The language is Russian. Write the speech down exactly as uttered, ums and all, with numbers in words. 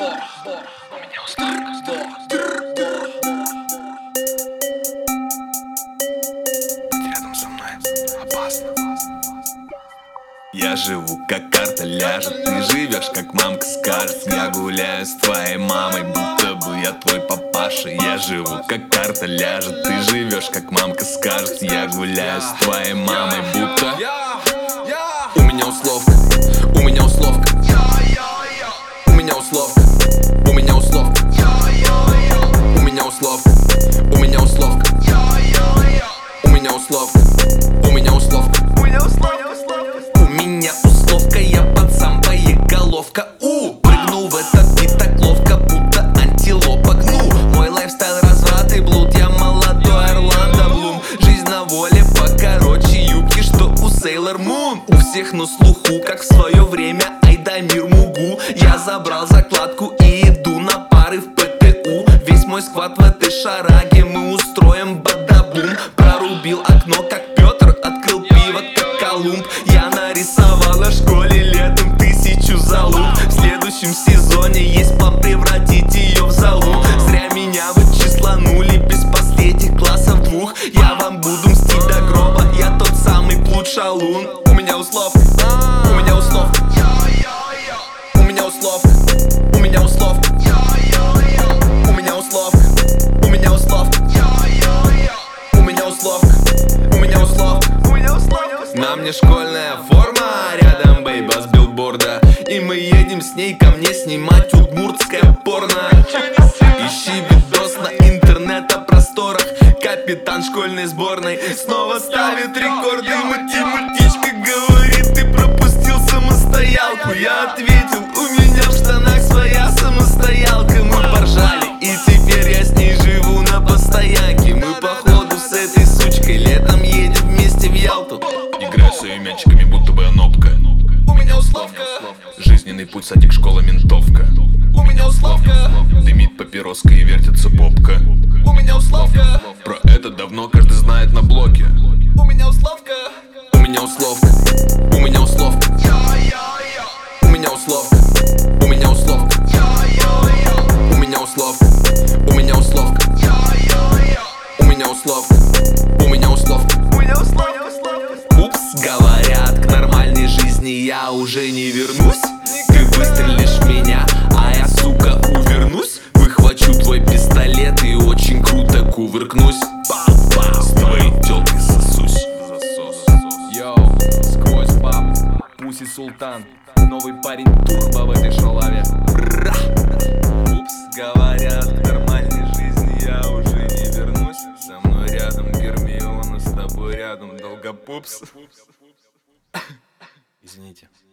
Рядом со мной опасно. Я живу, как карта ляжет, ты живешь, как мамка скажет. Я гуляю с твоей мамой, будто бы я твой папаша. Я живу, как карта ляжет, ты живешь, как мамка скажет. Я гуляю с твоей мамой, будто... У меня условка, у меня условка, у меня условка, у меня условка, у меня условка, у меня условка, у меня условка, у меня условка, у меня условка, я пацан боеголовка. У, прыгну в этот бит так ловко, будто антилопа гну. Мой лайфстайл разврат и блуд, я молодой Орландо Блум. Жизнь на воле покороче юбки, что у Sailor Moon. У всех на слуху, как в свое время Айдамир Мугу. Я забрал закладку и иду на пары в ПТУ. Весь мой сквад в этой шараге, мы устроим бадабум. Прорубил окно, как Петр, открыл пиво, как Колумб. Я нарисовала в школе летом тысячу залуп. В следующем сезоне есть план превратить ее в залу. Зря меня вы числанули без последних классов двух. Я вам буду мстить до гроба, я тот самый плут шалун. У меня условка, у меня условка, у меня условка, у меня условка, у меня условка, у меня условка, у меня условка, у меня условка. На мне школьная форма, рядом бейба с билборда. И мы едем с ней ко мне снимать удмуртское порно. Ищи видос на интернет-просторах. Капитан школьной сборной снова ставит рекорды. Математичка говорит, ты пропустил самостоялку. Я ответил, у меня в штанах своя самостоялка. Мы поржали, и теперь я с ней живу на постоянке. Мы походу с этой сучкой летом едем вместе в Ялту. Играю своими мячиками, будто бы анопка. У меня условка. Жизненный путь, садик, школа, ментовка. У меня условка. Дымит папироска и вертится попка. У меня условка. Про это давно каждый знает на блоке. У меня условка. У меня условка. У меня условка. У меня условка. У меня условка. У меня условка. У меня условка. У меня условка. У меня условка. Упс, говорят, к нормальной жизни я уже не вернусь. Ты выстрелишь в меня, а я, сука, увернусь. Выхвачу твой пистолет и очень круто кувыркнусь. С твоей тёлкой сосусь. Йоу, сквозь баб, Пуси Султан. Новый парень турбо в этой шалаве. Упс, говорят, к нормальной жизни я уже не вернусь. Со мной рядом Гермиона, с тобой рядом Долгопупс. Извините.